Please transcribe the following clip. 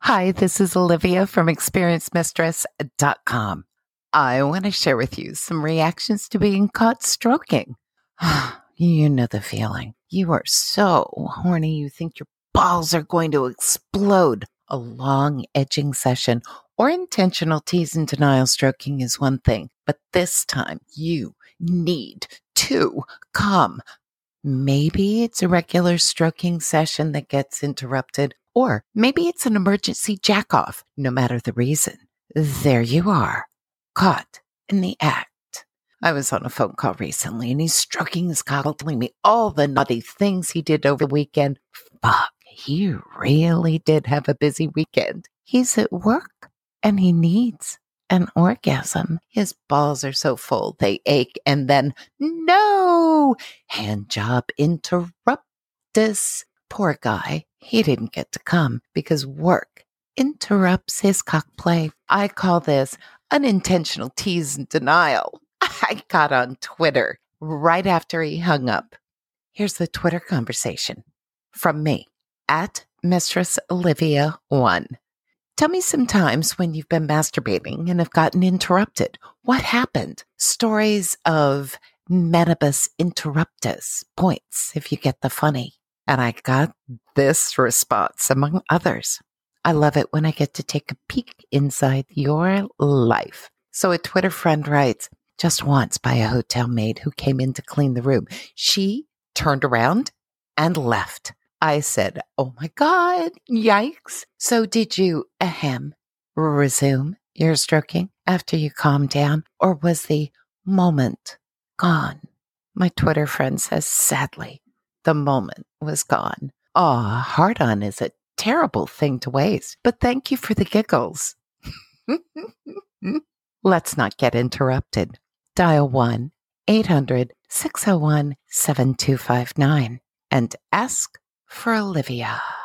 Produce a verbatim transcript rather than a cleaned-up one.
Hi, this is Olivia from experience mistress dot com. I want to share with you some reactions to being caught stroking. You know the feeling. You are so horny you think your balls are going to explode. A long edging session or intentional tease and denial stroking is one thing, but this time you need to come. Maybe it's a regular stroking session that gets interrupted, or maybe it's an emergency jack-off. No matter the reason, there you are, caught in the act. I was on a phone call recently, and he's stroking his cock, telling me all the naughty things he did over the weekend. Fuck, he really did have a busy weekend. He's at work, and he needs an orgasm. His balls are so full, they ache, and then, no! Hand job interruptus. Poor guy. He didn't get to come because work interrupts his cock play. I call this unintentional tease and denial. I got on Twitter right after he hung up. Here's the Twitter conversation from me at Mistress Olivia one. Tell me some times when you've been masturbating and have gotten interrupted. What happened? Stories of Menibus interruptus points, if you get the funny. And I got this response, among others. I love it when I get to take a peek inside your life. So a Twitter friend writes, just once by a hotel maid who came in to clean the room. She turned around and left. I said, oh my God, yikes. So did you, ahem, resume your stroking after you calmed down, or was the moment gone? My Twitter friend says, sadly, the moment was gone. Aw, hard-on is a terrible thing to waste, but thank you for the giggles. Let's not get interrupted. Dial one eight hundred six oh one seven two five nine and ask for Olivia.